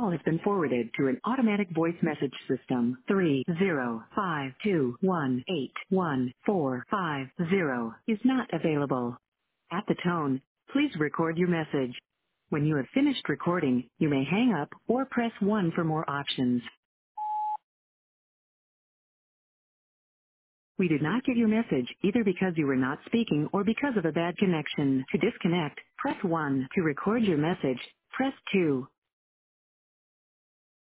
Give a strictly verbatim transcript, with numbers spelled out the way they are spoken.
call has been forwarded to an automatic voice message system. three zero five two one eight one four five zero is not available. At the tone, please record your message. When you have finished recording, you may hang up or press one for more options. We did not get your message either because you were not speaking or because of a bad connection. To disconnect, press one. To record your message, press two.